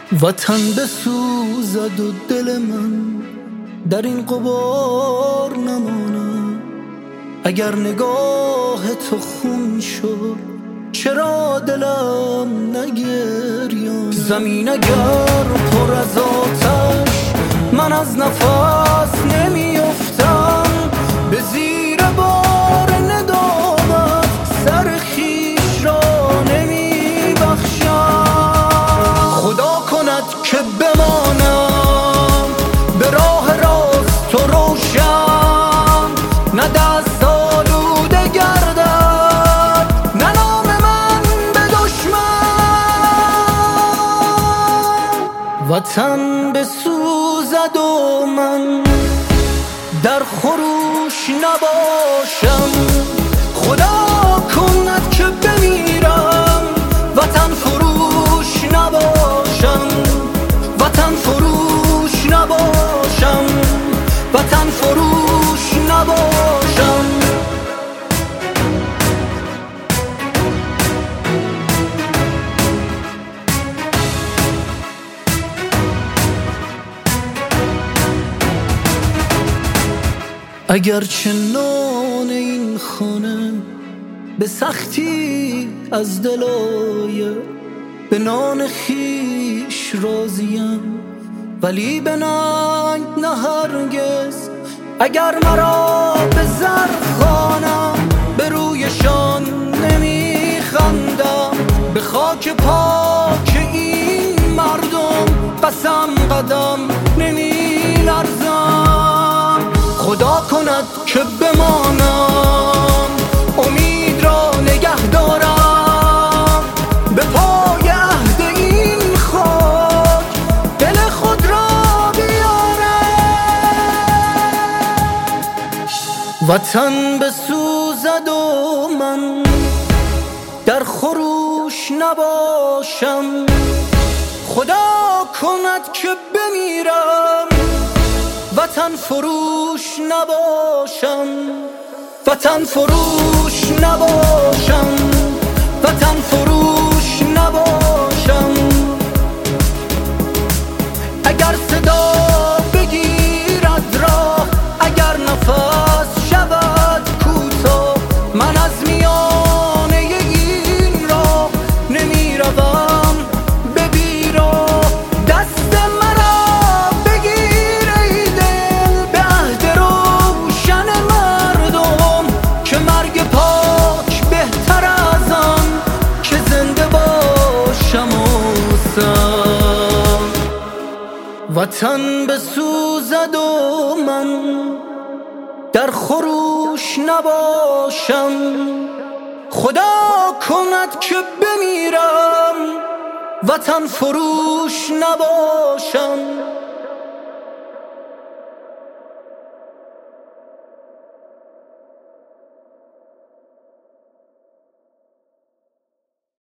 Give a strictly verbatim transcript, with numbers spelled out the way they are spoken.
وطن بسوزد و دل من در این غبار نماند. اگر نگاه تو خون شد چرا دلم نگریان؟ زمین اگر پر از آتش من از نفس نمیافتم، به زیر بار ندامت سر خویش را نمیبخشم. خدا کند که بمانم به راه راست و روشن، نه دست آلوده گردد نه نام من به دشمن. وطن بسوزد و من در خروش نباشم، خدا کند که بمیرم وطن فروش نباشم، وطن فروش نباشم، وطن فروش نباشم. اگر چه نان این خانه به سختی از دل آید، به نان خویش راضیم ولی به ننگ نه هرگز. اگر مرا به زر خوانم به رویشان نمیخندم، به خاک پاک این مردم قسم قدم نمیلرزم. خدا کند که بمانم امید را نگه دارم، به پای عهد این خاک دل خود را بیارم. وطن بسوزد و من در خروش نباشم، خدا کند که بمیرم وطن فروش نباشم، وطن فروش نباشم، وطن فروش نباشم. اگر صدا بگیرد راه، اگر نفس شود کوتاه، من از میانه این راه نمی روم به بیراه. دست مرا بگیر ای دل به عهد روشن مردم، که مرگ پاک بهتر از آن که زنده باشم و سم. وطن بسوزد و من در خروش نباشم، خدا کند که بمیرم وطن فروش نباشم،